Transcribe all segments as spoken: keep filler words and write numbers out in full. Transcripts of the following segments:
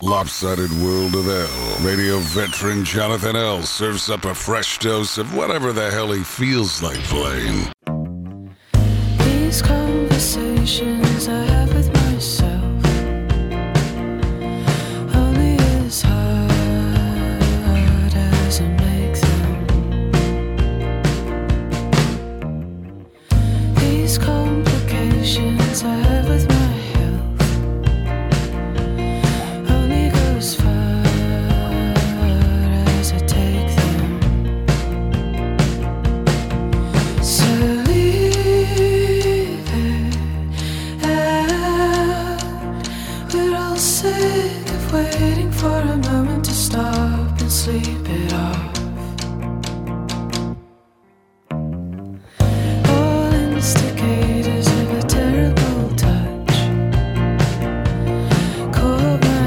Lopsided World of L. Radio veteran Jonathan L. serves up a fresh dose of whatever the hell he feels like playing. These conversations I have with myself only as hard as I make them. These complications I have with my as far as I take them. So leave it out. We're all sick of waiting for a moment to stop and sleep it off. All instigators of a terrible touch caught my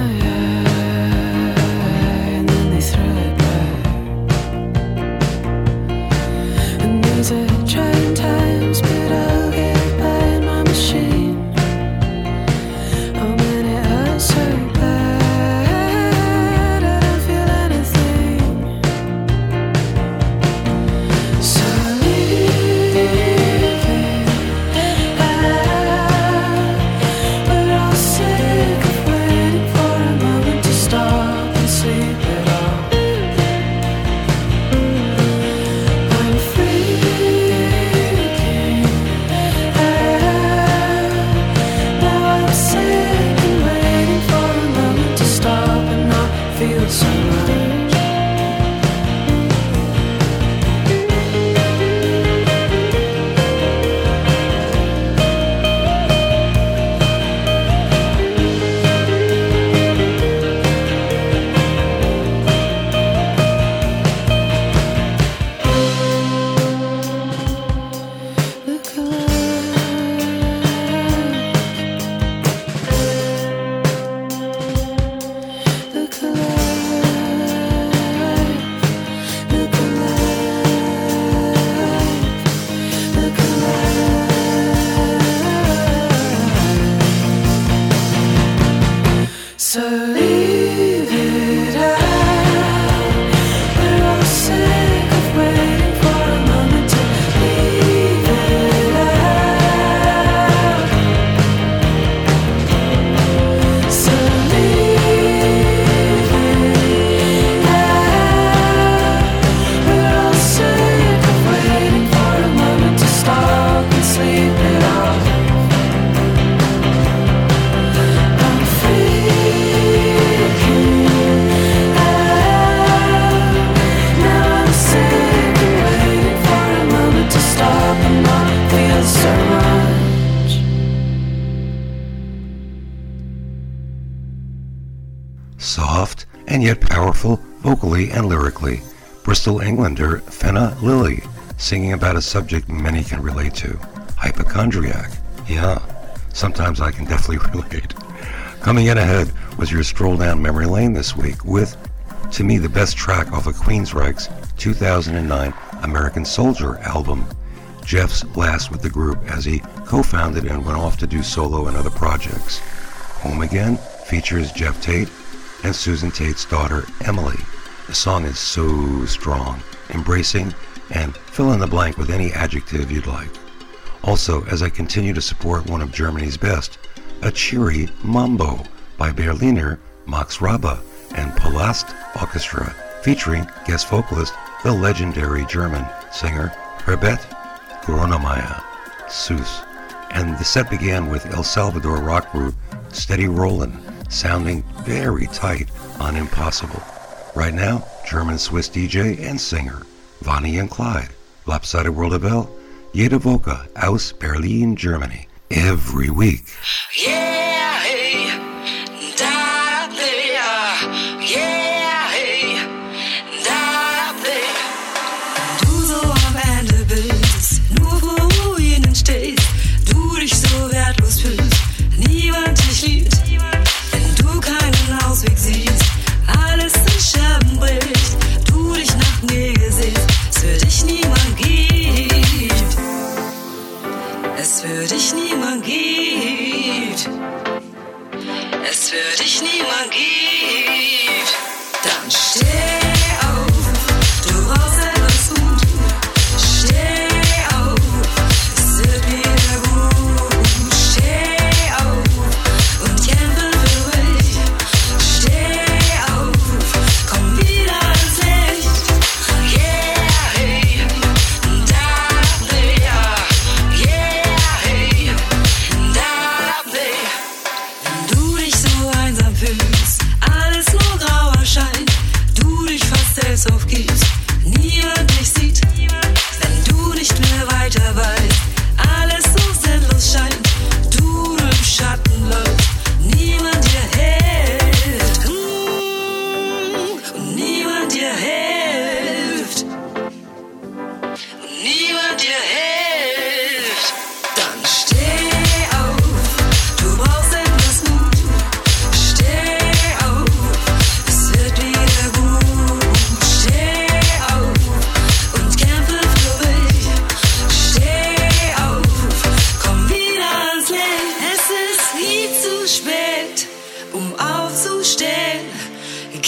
these are trying times, but I'll get by in my machine. Oh man, it hurts so bad, I don't feel anything. So leave it out. We're all sick of waiting for a moment to stop and sleep it off. So much. Look alive. Look So leave it out. We're all sick of waiting for a moment to leave it out. So leave it out. We're all sick of waiting for a moment to stop and sleep it off. I'm free. So much. Soft and yet powerful vocally and lyrically, Bristol Englander Fenna Lilly singing about a subject many can relate to, hypochondriac. Yeah, sometimes I can definitely relate. Coming in ahead was your stroll down memory lane this week with, to me, the best track off of Queensryche's two thousand nine American Soldier album, Jeff's last with the group as he co-founded and went off to do solo and other projects. Home Again features Jeff Tate and Susan Tate's daughter, Emily. The song is so strong, embracing, and fill in the blank with any adjective you'd like. Also, as I continue to support one of Germany's best, a cheery Mambo by Berliner Max Rabe and Palast Orchestra, featuring guest vocalist, the legendary German singer Herbert Grönemeyer, Süß. And the set began with El Salvador rock group Steady Rollin', sounding very tight on Impossible. Right now, German-Swiss D J and singer Bonnie and Clyde, Lopsided World of L, Jede Woche aus Berlin, Germany. Every week. Yeah, hey, da, there, yeah, hey, da, there. Du so am Ende bist, nur vor Ruinen stehst, du dich so wertlos fühlst, niemand dich liebt, wenn du keinen Ausweg siehst, alles in Scherben bricht, du dich nach mir siehst, es für dich niemand gibt. Es für dich niemand gibt.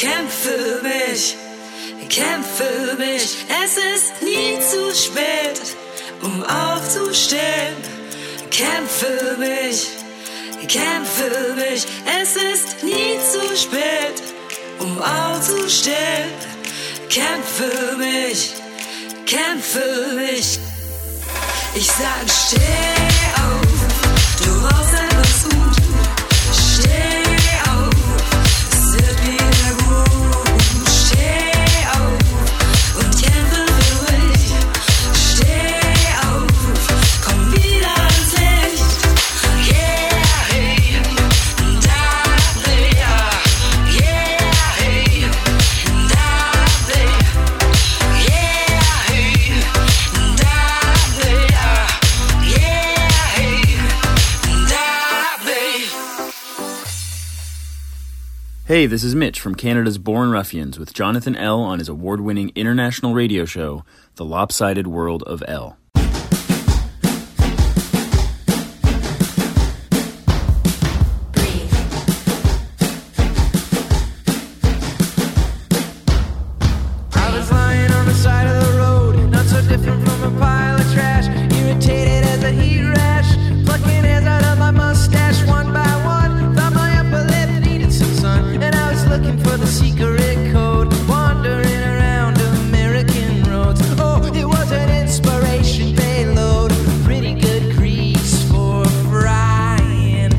kämpf für mich, kämpf für mich. Es ist nie zu spät, um aufzustehen. Kämpf für mich, kämpf für mich. Es ist nie zu spät, um aufzustehen. Kämpf für mich, kämpf für mich. Ich sag, steh auf, du brauchst etwas Mut. Steh auf, es wird wieder gut. Steh auf und kämpfe für mich. Steh auf, komm wieder ans Licht. Yeah, hey, da, da, yeah, hey, da, da, yeah, hey, da, da, yeah, hey, da, da. Hey, this is Mitch from Canada's Born Ruffians with Jonathan L. on his award-winning international radio show, The Lopsided World of L. I was lying on the side of the road, not so different from a pile of trash, irritated as a heat rash, plucking hairs out of my mustache one by one. Thought my upper lip needed some sun, and I was looking for the secret code, wandering around American roads. Oh, it was an inspiration payload, pretty good grease for frying.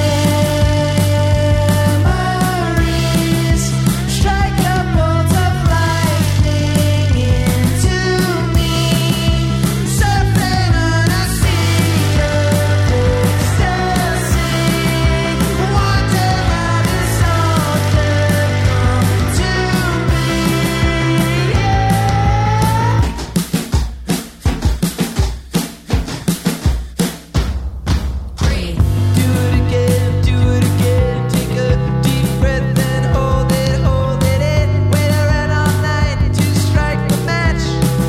Memories strike a bolt of lightning into me, something unseen of ecstasy. Wonder how this all could come to me. Do it again, do it again. Take a deep breath and hold it, hold it in. Wait around all night to strike the match.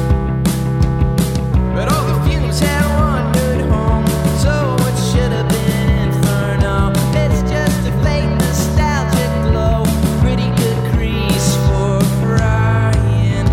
But all the fumes had wandered home, so it should have been inferno. Let's just deflate nostalgic glow. Pretty good grease for frying.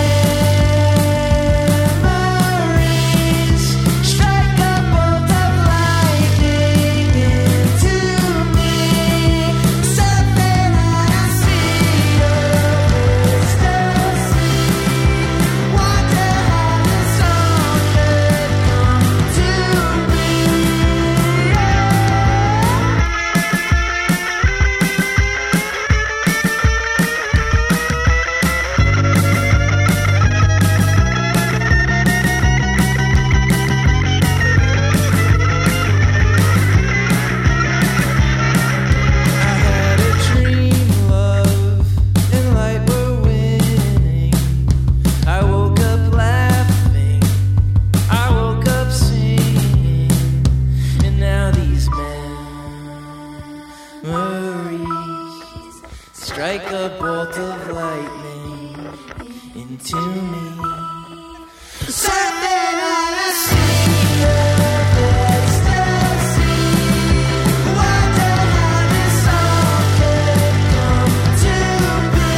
Memories strike a bolt of lightning into me, something unseen of ecstasy. Wonder how this all could come to me. I had a dream, love and light were winning. I woke up laughing, I woke up singing, and now these memories strike a bolt of lightning into me. Something unseen of ecstasy. Wonder how this all could come to be.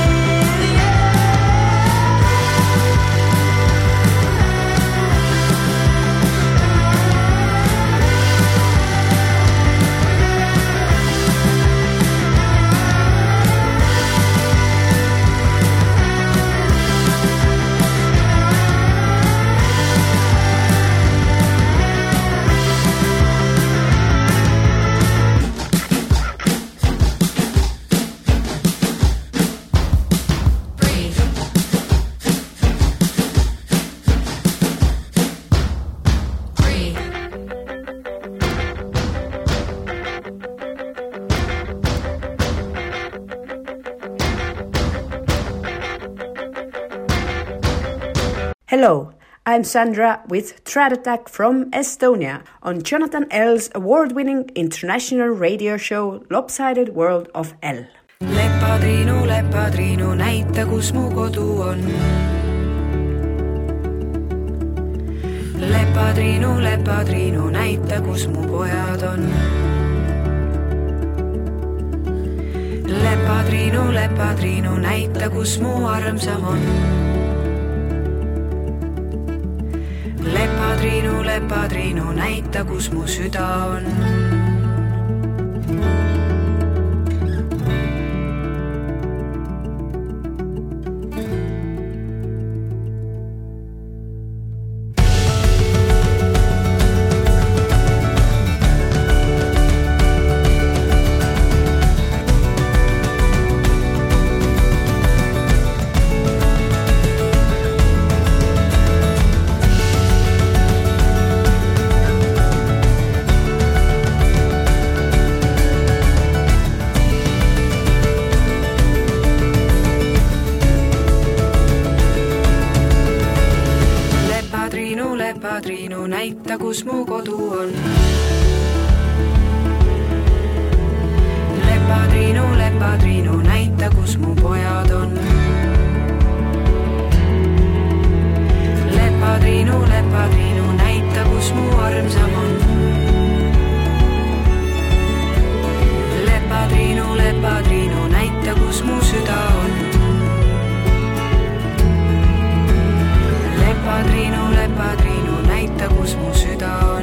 Hello, I'm Sandra with Threat Attack from Estonia on Jonathan L's award-winning international radio show Lopsided World of L. Lepatriinu, Lepatriinu, näita kus mu kodu on. Lepatriinu, Lepatriinu, näita kus mu pojad on. Lepatriinu, lepatriinu, näita, kus mu armsam on. Lepatriinu, lepatriinu, näita, kus mu süda on. Lepatriinu, näita, kus mu kodu on. Lepatriinu, lepatriinu, näita, kus mu pojad on. Lepatriinu, lepatriinu, näita, kus mu armsam on. Lepatriinu, lepatriinu, näita, kus mu süda on. Lepatriinu, lepatriinu, näita, kus mu süda on.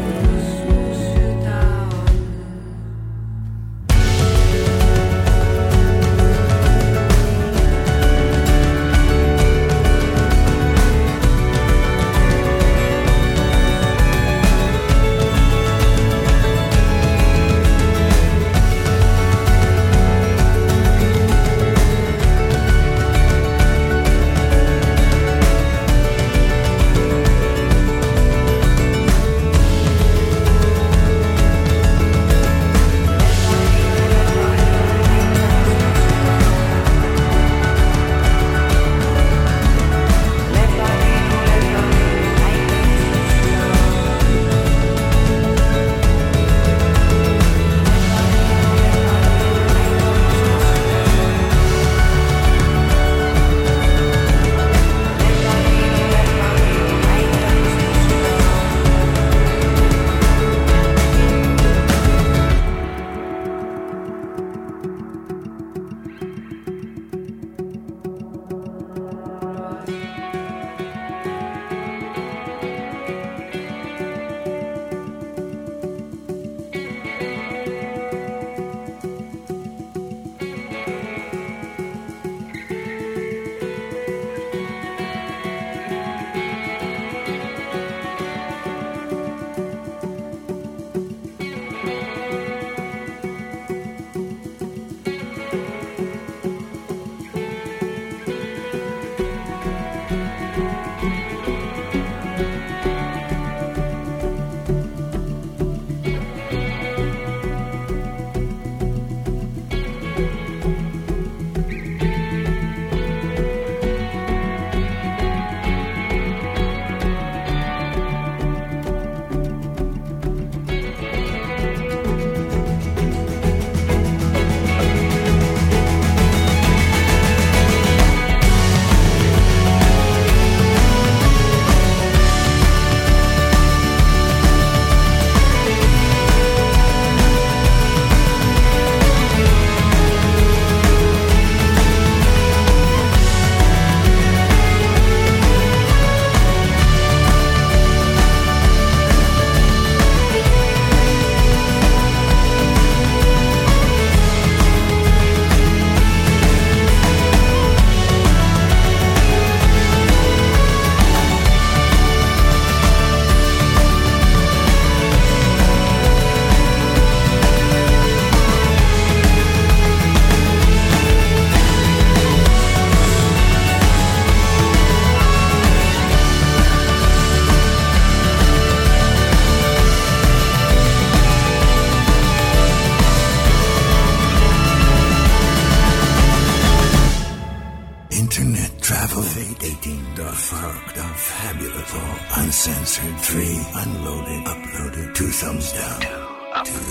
Uncensored, free, unloaded, uploaded, two thumbs down. Two, up. Two,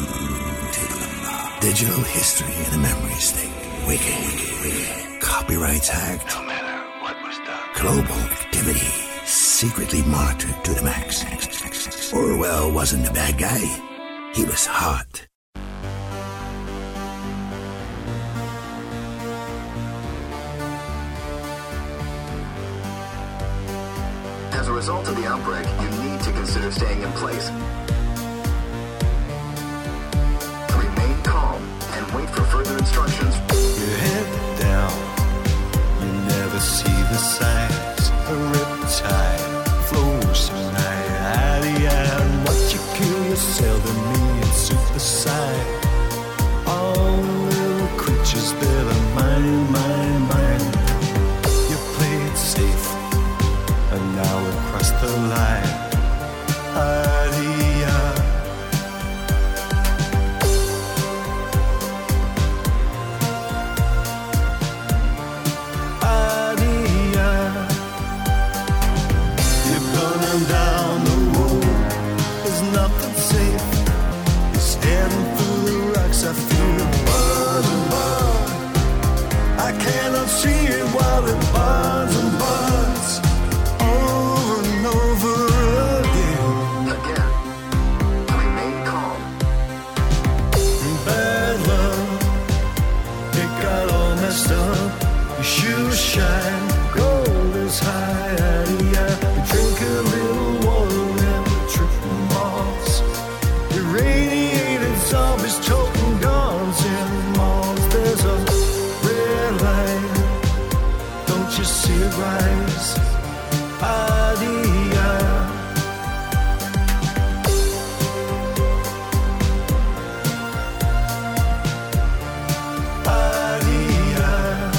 two. Digital history in a memory state. Wiki, wiki, wiki. Copyrights hacked. No matter what was done. Global activity. Secretly monitored to the max. Orwell wasn't a bad guy. He was hot. a result of the outbreak, you need to consider staying in place. Remain calm and wait for further instructions. Your head down, you never see the signs. A riptide flows tonight, out of and watch you kill yourself and me and superside. All little creatures that are mine, mine, mine. You played safe, and now we crossed the line. Adia. Adia. You're burning down the road. There's nothing safe. You're standing through the rocks. I feel it burn and burn. I cannot see it while it burns and burns. Over and over again. Again, remain calm. Bad love, it got all messed up. Your shoes shine, gold is high. Yeah, you drink a little water and the tripping moths. Irradiated zombies choking guns in malls. There's a red light, don't you see it rise? Adia. Adia.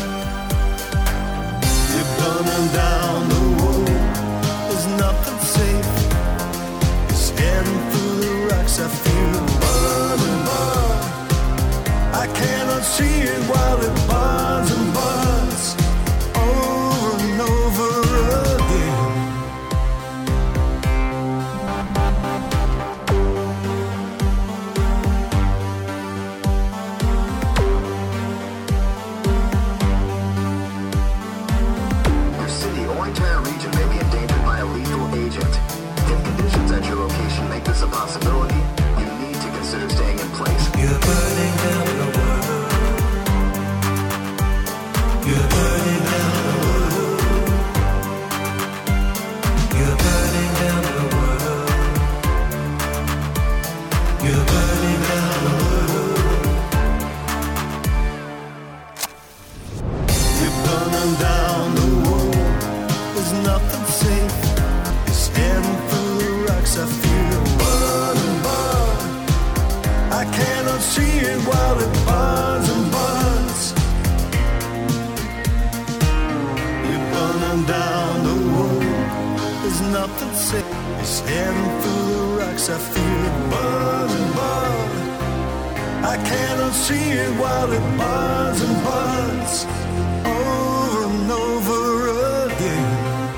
You're burning down the road. There's nothing safe. You're standing through the rocks. I feel it burn and burn. I cannot see it while it burns and burns. Over and over again. Your city or entire region may be endangered by a lethal agent. If conditions at your location make this a possibility, you need to consider staying in place. You're burning down the world. You're burning down the world. You're burning down the world. You're burning down the world. You're burning down the world. There's nothing safe. You're standing through the rocks. I feel it burn and burn. I cannot see it while it burns and burns. You're burning down the road. There's nothing safe. You're standing through the rocks. I feel it burn and burn. I cannot see it while it burns and burns. Over and over again.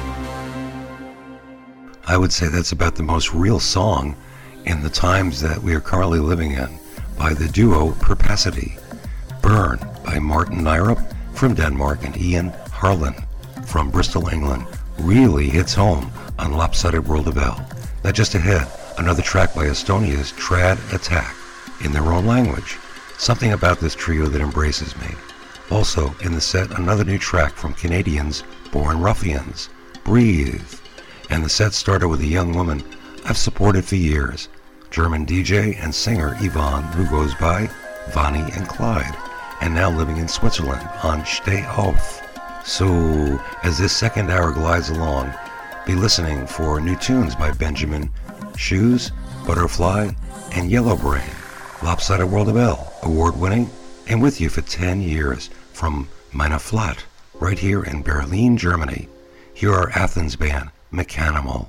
I would say that's about the most real song in the times that we are currently living in, by the duo Perpacity. Burn by Martin Nyrup from Denmark and Ian Harlan from Bristol, England really hits home on Lopsided World of L. Now just ahead, another track by Estonia's Trad Attack in their own language. Something about this trio that embraces me. Also in the set, another new track from Canadians Born Ruffians, Breathe. And the set started with a young woman I've supported for years, German D J and singer Yvonne, who goes by Vonnie and Clyde, and now living in Switzerland on Steh Auf. So, as this second hour glides along, be listening for new tunes by Benjamin, Shoes, Butterfly, and Yellow Brain. Lopsided World of L, award-winning, and with you for ten years from Meine Flat, right here in Berlin, Germany. Here are Athens band Mechanimal.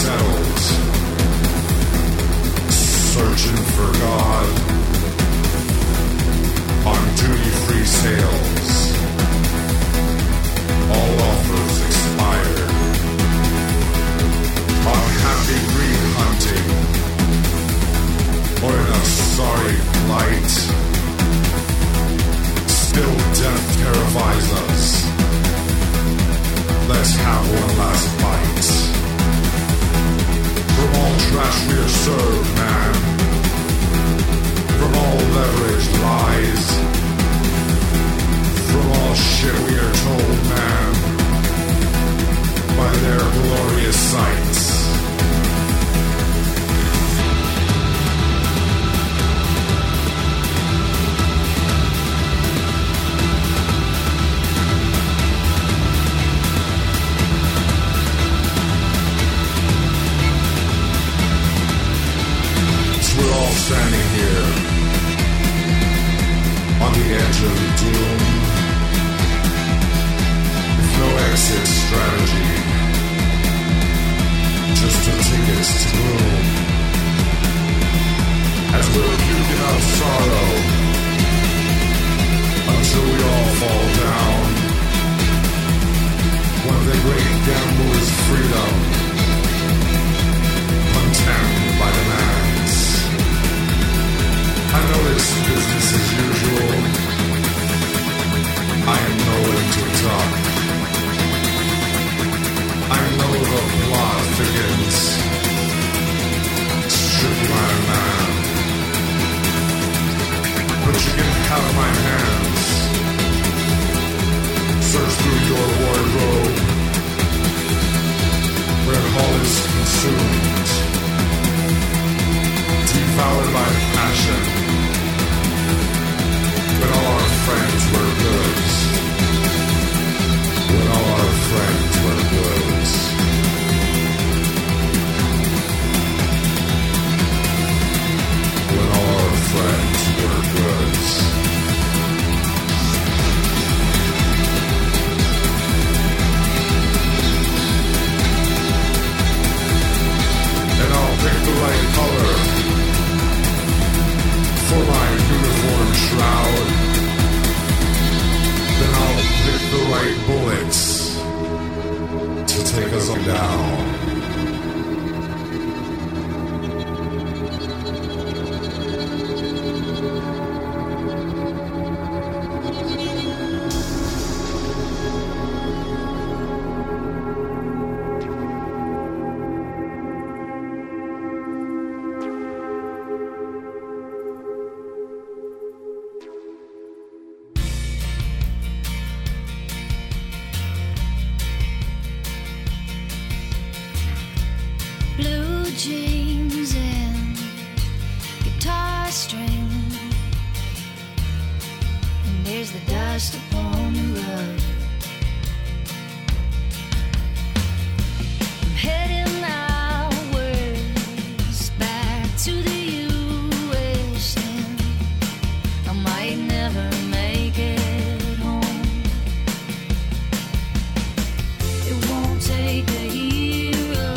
settled, searching for God on duty-free sales. All offers expired. On happy green hunting, or in a sorry plight. Still death terrifies us. Let's have one last bite. From all trash we are served, man. From all leverage lies. From all shit we are told, man. By their glorious sights. We're all standing here on the edge of doom, with no exit strategy, just a ticket to gloom. As we're puking up sorrow until we all fall down, when the great gamble is freedom, contemned by the man. I know it's business as usual. I am nowhere to talk. I know the plot thickens. Shoot my man. But you can have my hands. Search through your wardrobe, where all is consumed, devoured by passion. When all our friends were goods. When all our friends were goods. When all our friends were goods. And I'll pick the right color for my uniform shroud. Then I'll pick the right bullets to take us all down. Jeans and guitar string, and there's the dust upon the rug. I'm heading outwards back to the U S and I might never make it home. It won't take a hero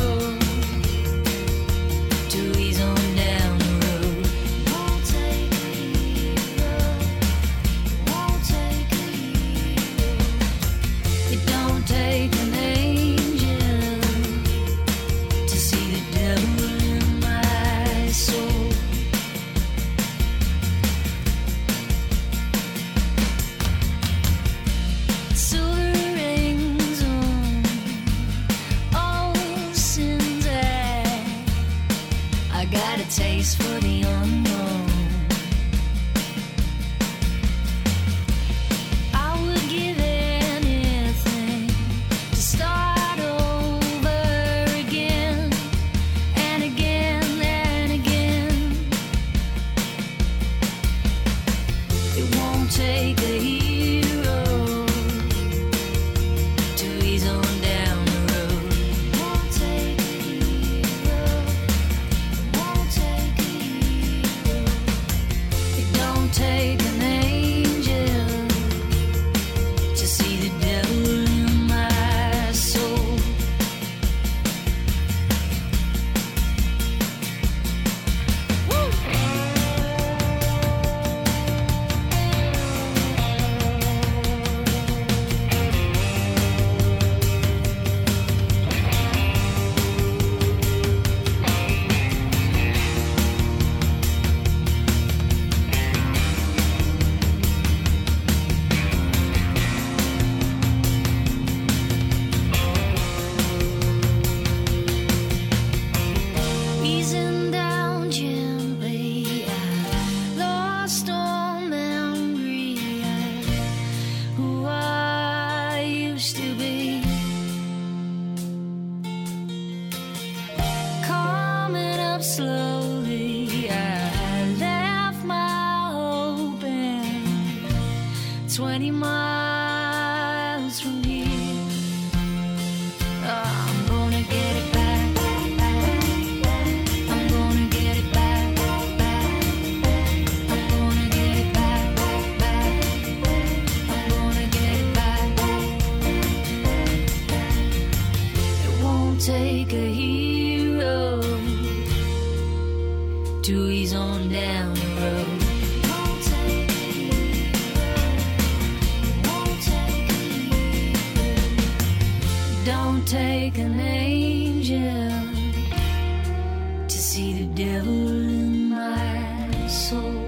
to ease on down the road. Won't take a hero. Won't take a hero. It don't take an angel to see the devil in my soul. Silver rings on all sins act. I got a taste for the unknown. I would give anything to start over again and again and again. It won't take a hero to ease on down the road. Won't take a hero. Won't take a hero. to ease on down the road. Won't take a hero, won't take a hero. Don't take an angel to see the devil in my soul.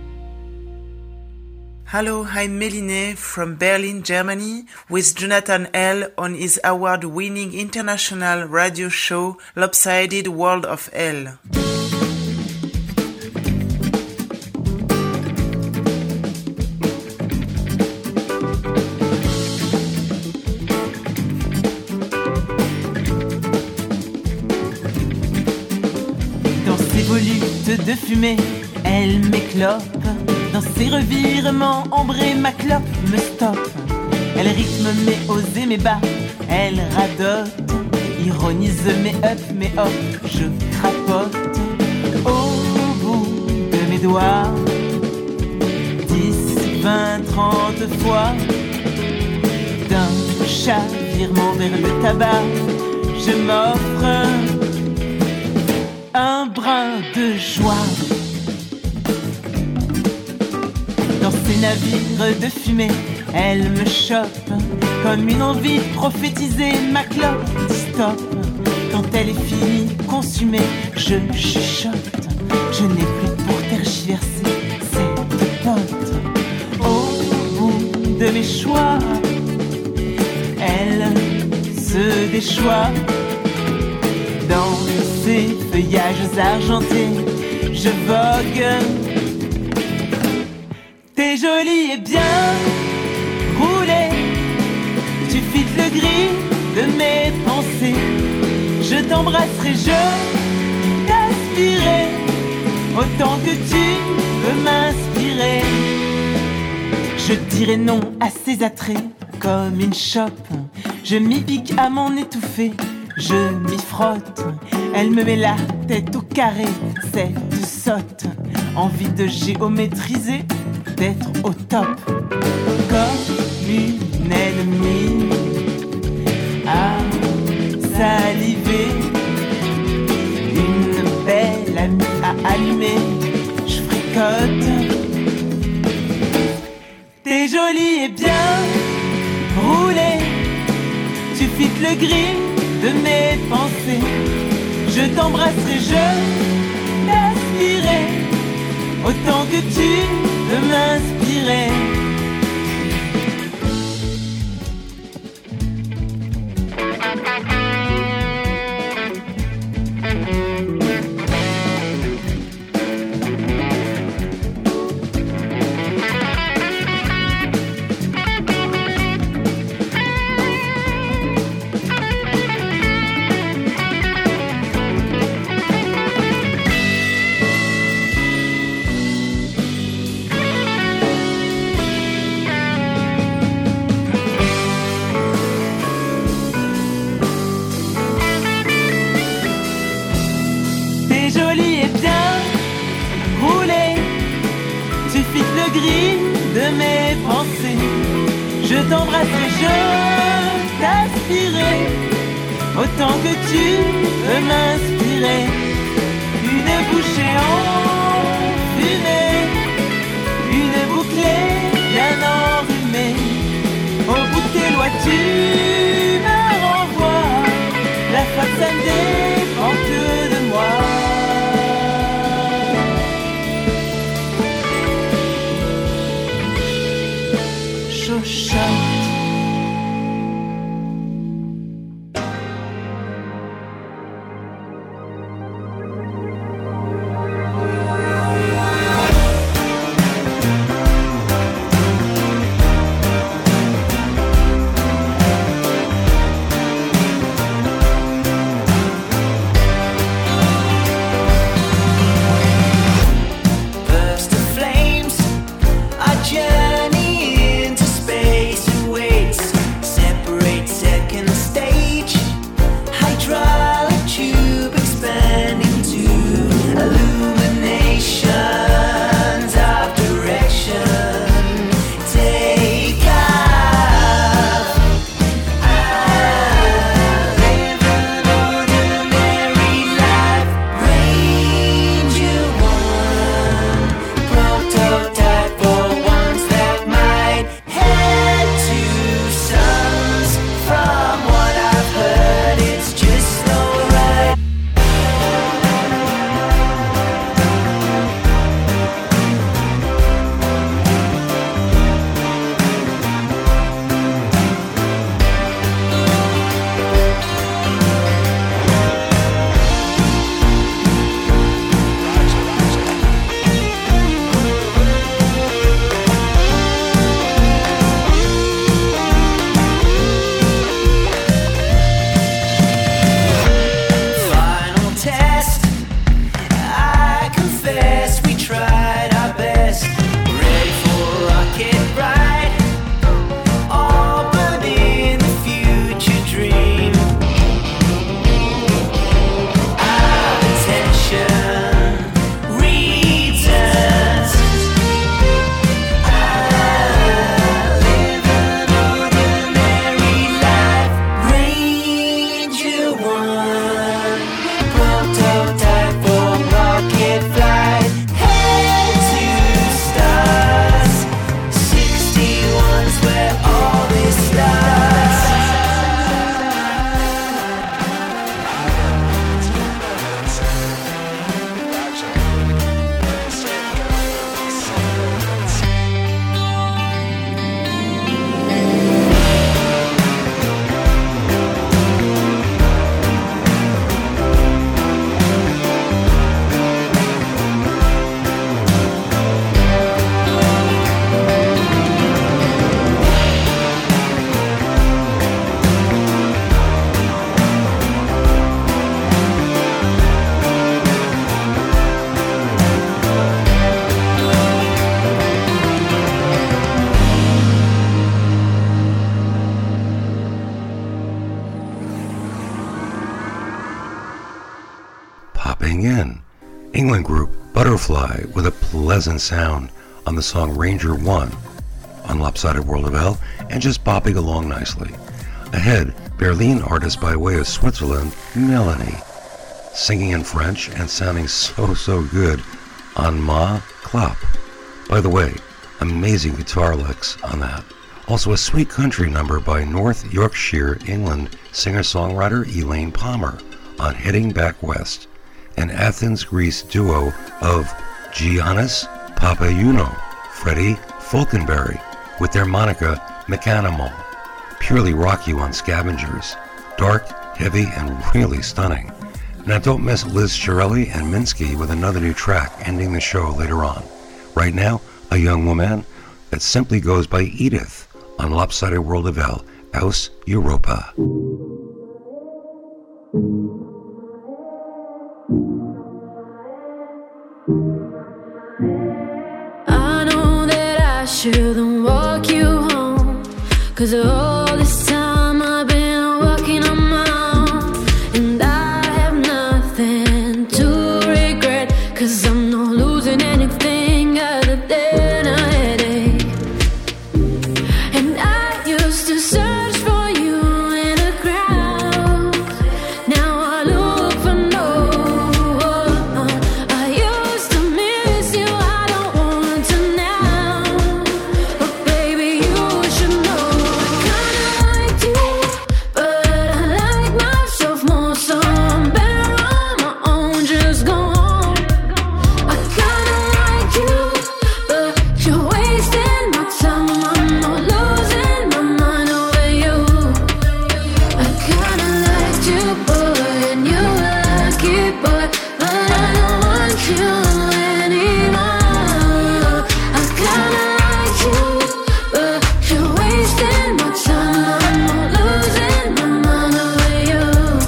Hello, I'm Méliné from Berlin, Germany, with Jonathan L. on his award-winning international radio show Lopsided World of L. Dans ses volutes de fumée, elle m'éclope. Dans ses revirements, ambrés, ma clope me stoppe. Elle rythme mes hauts et mes bas, elle radote, ironise mes up, mes hop, je crapote. Au bout de mes doigts, dix, vingt, trente fois, d'un chavirement vers le tabac, je m'offre un brin de joie. Dans ces navires de fumée, elle me chope comme une envie de prophétiser. Ma clope dit stop. Quand elle est finie, consumée, je chuchote. Je n'ai plus pour tergiverser cette pote. Au bout de mes choix, elle se déchoit. Dans ces feuillages argentés, je vogue. T'es jolie et bien roulée, tu fites le gris de mes pensées. Je t'embrasserai, je t'aspirerai, autant que tu veux m'inspirer. Je dirai non à ses attraits comme une chope. Je m'y pique à m'en étouffer, je m'y frotte. Elle me met la tête au carré, cette sotte. Envie de géométriser, d'être au top. Comme une ennemie à saliver, une belle amie à allumer, je fricote. T'es jolie et bien roulée, tu fites le gris de mes pensées. Je t'embrasserai, je t'aspirerai, autant que tu veux m'inspirer. Autant que tu veux m'inspirer. Une bouchée enfumée, une bouclée bien enrhumée. Au bout de tes lois tu me renvoies. La faute ça ne dépend que de moi. Chochotte. Popping In. England group Butterfly with a pleasant sound on the song Ranger one on Lopsided World of L and just bopping along nicely. Ahead, Berlin artist by way of Switzerland, Melanie, singing in French and sounding so, so good on Ma Klopp. By the way, amazing guitar licks on that. Also a sweet country number by North Yorkshire, England singer-songwriter Elaine Palmer on Heading Back West. An Athens, Greece duo of Giannis Papaiounnou, Freddie Falkenberry, with their moniker Mechanimal. Purely rock you on Scavengers. Dark, heavy, and really stunning. Now don't miss Liz Shirelli and Minsky with another new track ending the show later on. Right now, a young woman that simply goes by Edith on Lopsided World of L, Aus Europa. I know that I shouldn't walk you home, 'cause all this time I've been walking on my own, and I have nothing to regret, 'cause I'm not losing anything other than a headache. And I used to search for you in a crowd, now I look for no one. I used to miss you, I don't want to now, but baby you should know I kinda liked you, but I like myself more, so I'm better on my own, just go home. I kinda like you, but you're wasting my time, I'm not losing my mind over you. I kinda liked you, boy, and you were lucky, boy, but I don't want you anymore. I kinda like you, but you're wasting my time, I'm not losing my mind over you.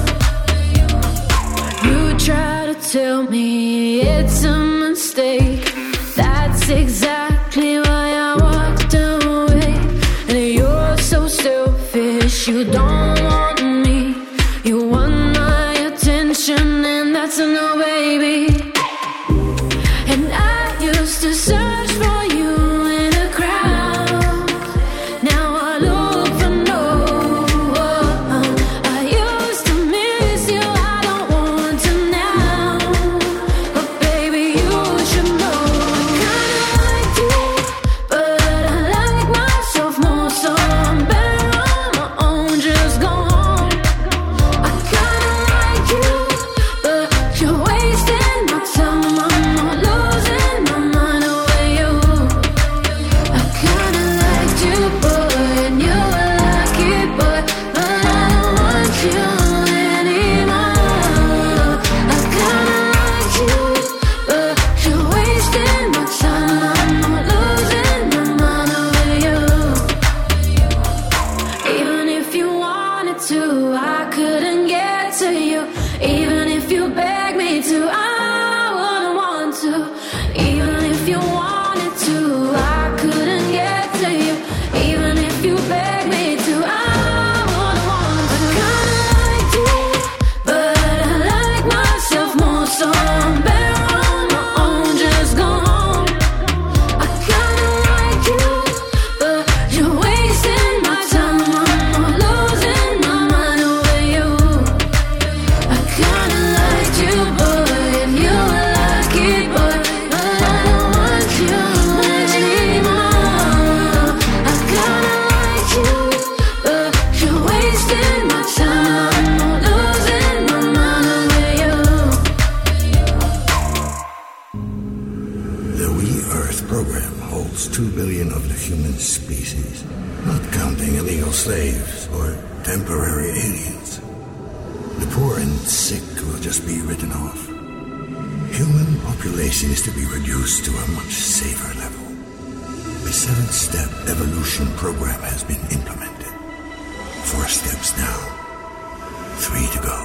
You try to tell me it's a mistake, that's exactly why I walked away. And you're so selfish, you don't want me, you want my attention, and that's a no, baby. And I used to search for you in a crowd, now I look for no one. I used to miss you, I don't want to now, but baby you should know I kinda liked you, but I like myself more, so I'm better on my own, just go home. I kinda like you, but you're wasting my time, I'm not losing my mind over you. I kinda liked you, boy, and you were lucky, boy, but I don't want you anymore. I kinda liked you, but you're wasting my time, I'm not losing my mind over you. Even if you wanted to, I couldn't get to you. Even if you begged me to, I wouldn't want to. Even if you wanted to, I couldn't get to you. Even if you begged me to, I wouldn't want to. I kinda liked you, but I like myself more, so I'm better on my own, just go home. I kinda like you, but you're wasting my time, I'm not losing my mind over you. I kinda liked you, boy, and you were lucky, boy, but I don't want you anymore. I kinda liked you, but you're wasting my time, I'm not losing my mind over you. The We Earth program holds two billion of the human species, not counting illegal slaves or temporary aliens. The poor and sick will just be written off. Human population is to be reduced to a much safer level. A seven-step evolution program has been implemented. Four steps now, three to go.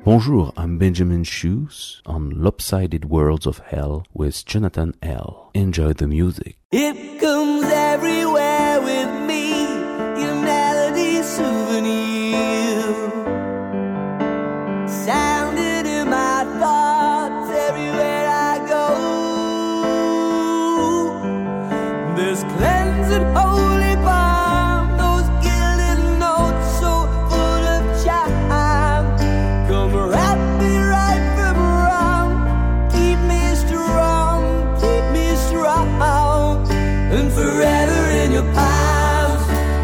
Bonjour, I'm Benjamin Shoes on Lopsided Worlds of Hell with Jonathan L. Enjoy the music. It comes everywhere with me, your melody souvenir. Sounded in my thoughts everywhere I go. This cleansing holy balm, those gilded notes so full of charm. Come wrap me right from wrong, keep me strong, keep me strong, and forever in your palms.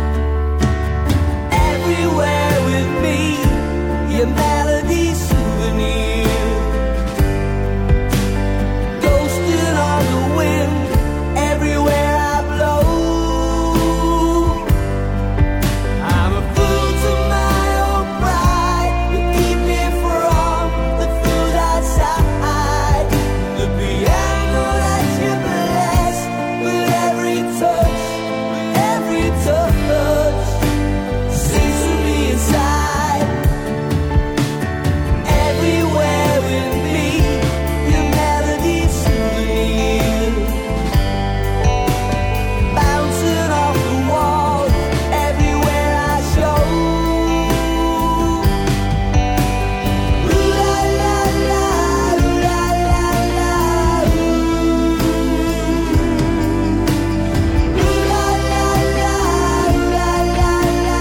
Everywhere with me, your melody souvenir. Ghosting on the wind, everywhere I blow. I'm a fool to my own pride, you keep me from the fools outside. The piano that you bless with every touch, with every touch, sings to me inside. Everywhere with me, your melody souvenir. Bouncing off the walls, everywhere I show. Ooh la la la, ooh la la la, ooh. Ooh la la la, ooh la la la,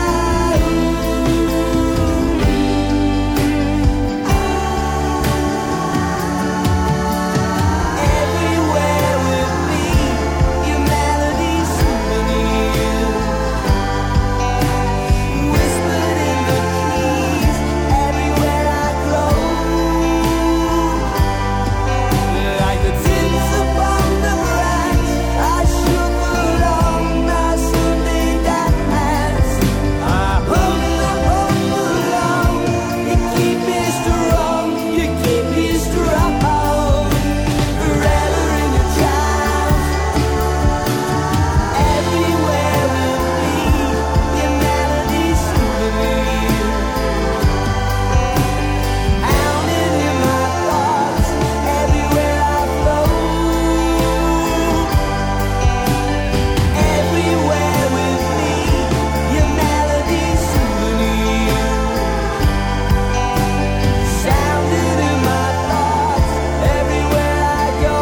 everywhere with me, your melody souvenir. Whispered in the keys, everywhere I go. Like the tints upon the branch, I shook along my Sunday dance. I hung, I hung along. You keep me strong, you keep me strong. Forever in your charms. Everywhere with me, your melody souvenir. Pounding in my thoughts, everywhere I flow. Everywhere with me, your melody souvenir. Sounding in my thoughts, everywhere I go.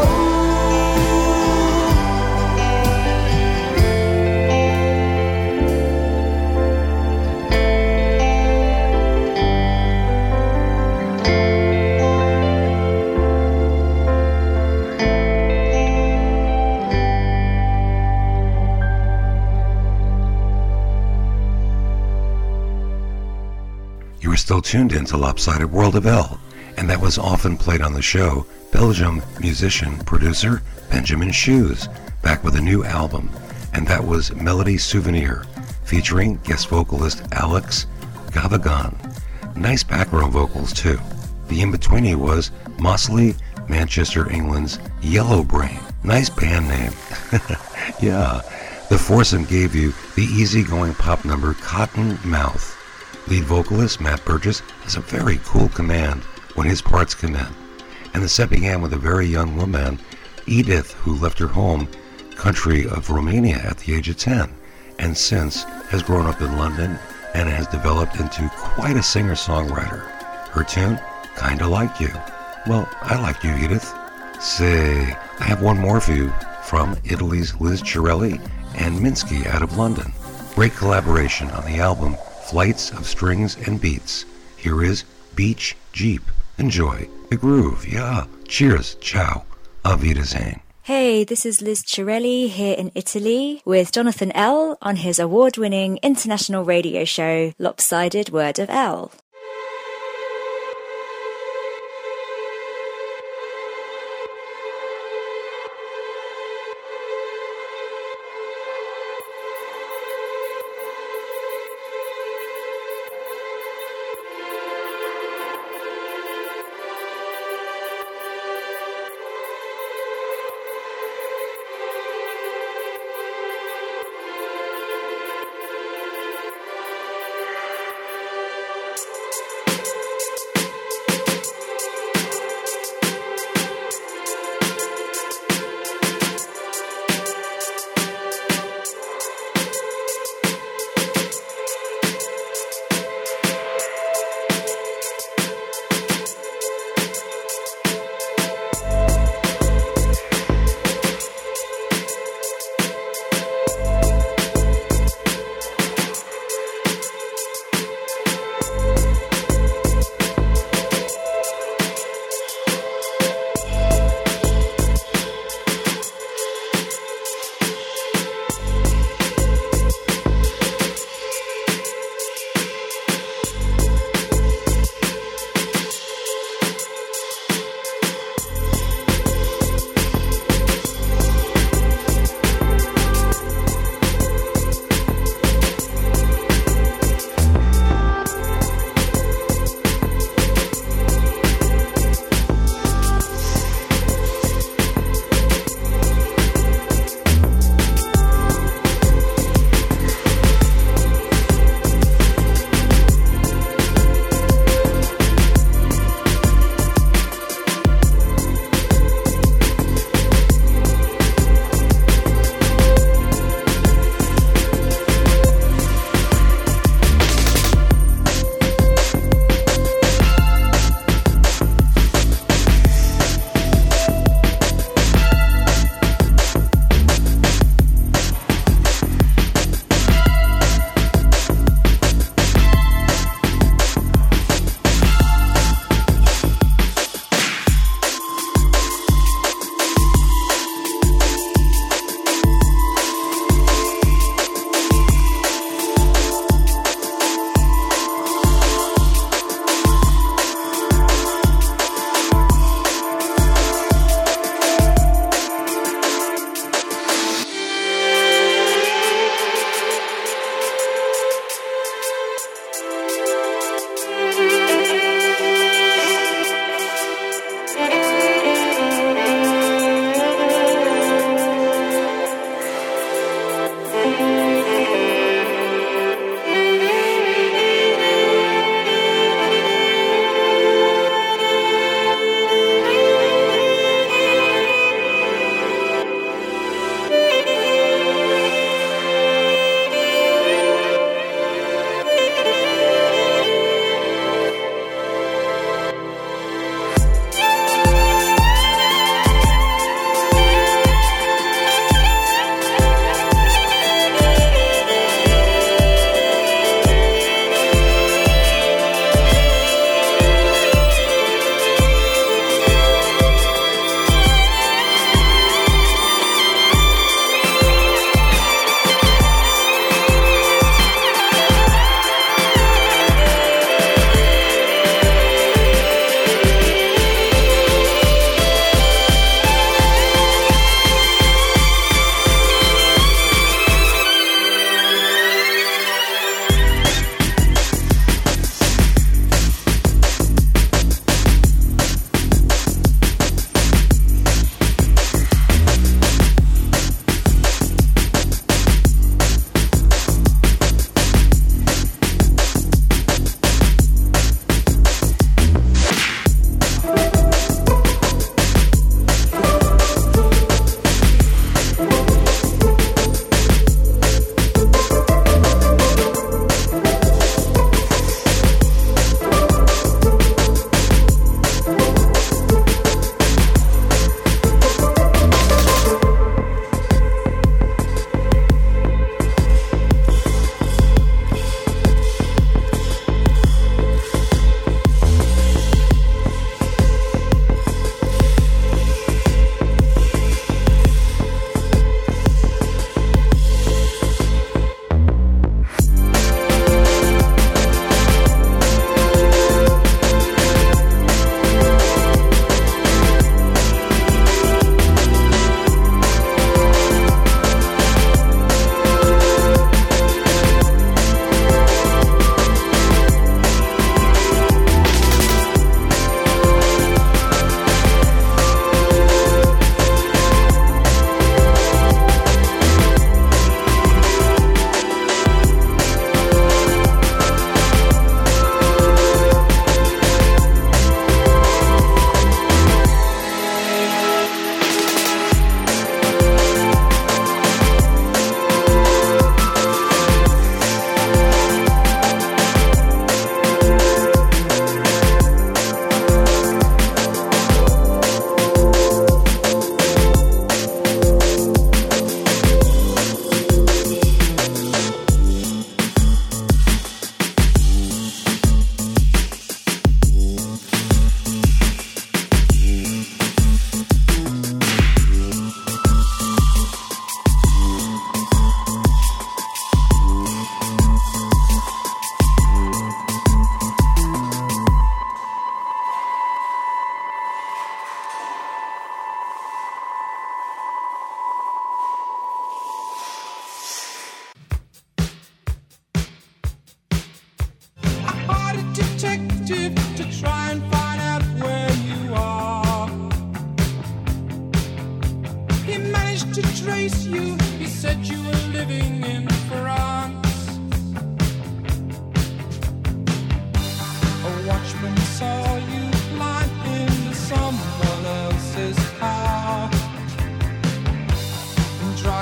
You are still tuned into Lopsided World of L, and that was often played on the show, Belgium musician, producer Benjamin Shoes, back with a new album, and that was Melody Souvenir, featuring guest vocalist Alex Gavagan. Nice background vocals too. The in-betweenie was Mossley, Manchester, England's Yellow Brain. Nice band name. Yeah. The foursome gave you the easygoing pop number Cotton Mouth. Lead vocalist Matt Burgess has a very cool command when his parts come in. And the set began with a very young woman, Edith, who left her home country of Romania at the age of ten, and since has grown up in London and has developed into quite a singer-songwriter. Her tune, Kinda Like You. Well, I like you, Edith. Say, I have one more for you from Italy's Liz Chiarelli and Minsky out of London. Great collaboration on the album Flights of Strings and Beats. Here is Beach Jeep. Enjoy the groove. Yeah. Cheers. Ciao. Auf Wiedersehen. Hey, this is Liz Chiarelli here in Italy with Jonathan L. on his award-winning international radio show Lopsided Word of L.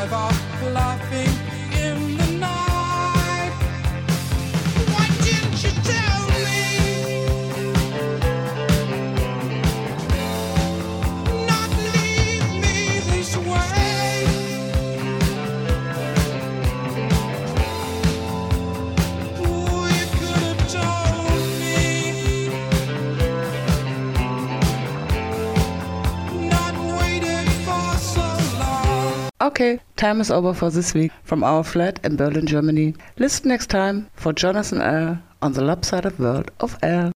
drive off laughing in the night. Why didn't you tell me? Not leave me this way. Oh, you could have told me. Not waited for so long. Okay, time is over for this week from our flat in Berlin, Germany. Listen next time for Jonathan L. on the Lopsided World of L.